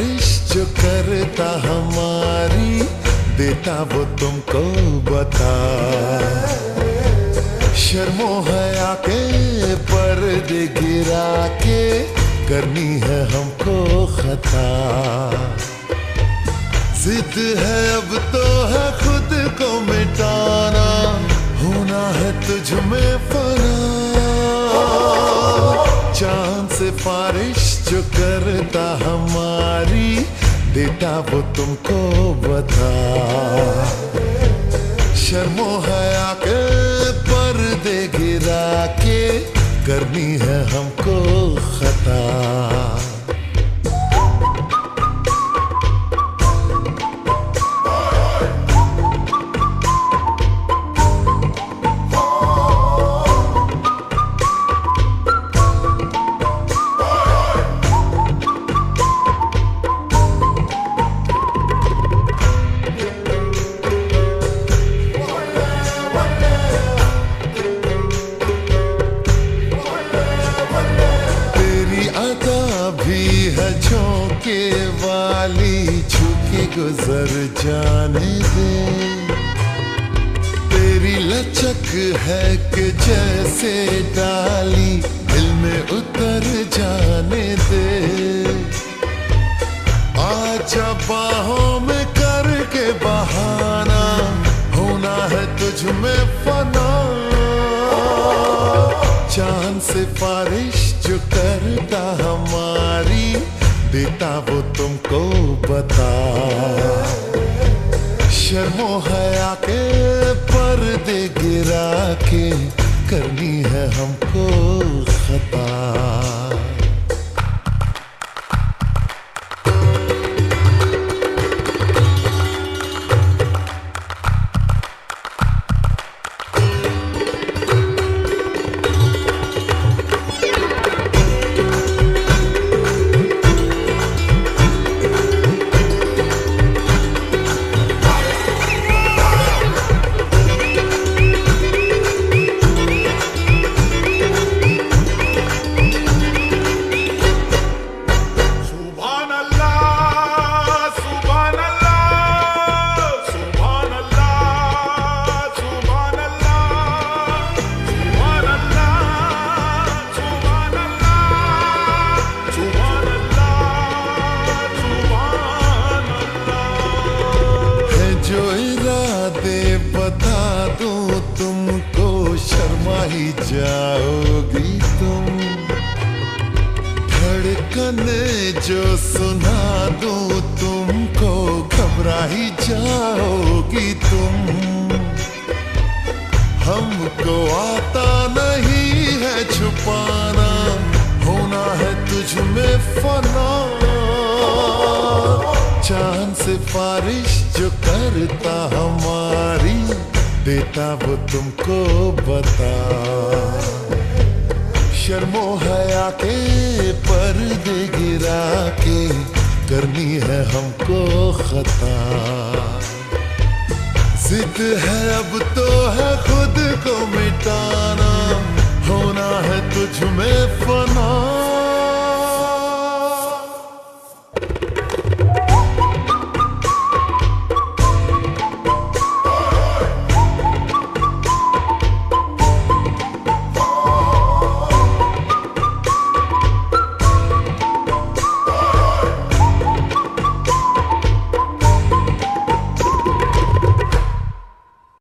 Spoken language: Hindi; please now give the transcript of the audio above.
सिफारिश जो करता हमारी, देता वो तुमको बता। शर्मो हया के पर्दे गिरा के करनी है हमको खता। जिद है अब तो है खुद को मिटाना, होना है तुझ में फना। चांद सिफारिश जो करता हमारी, देता वो तुमको बता। शर्मो हया के पर्दे गिरा के करनी है हमको खता। झोंके वाली झुके गुजर जाने दे। तेरी लचक है कि जैसे डाली दिल में उतर जाने दे। आजा बाहों में करके बहाना, होना है तुझ में फना। चांद सिफारिश जो करता हमारी, देता वो तुमको बता। शर्मो हया के पर्दे गिरा के करनी है हमको खता। बता दूं तुमको, शर्मा ही जाओगी तुम। धड़कन जो सुना दूं तुमको, घबरा ही जाओगी तुम। हमको आता नहीं है छुपाना, होना है तुझ में फना। चांद सिफारिश जो करता हमारी, देता वो तुमको बता। शर्मो हया के पर्दे गिरा के करनी है हमको खता। जिद है अब तो है खुद को मिटाना, होना है तुझ में फना।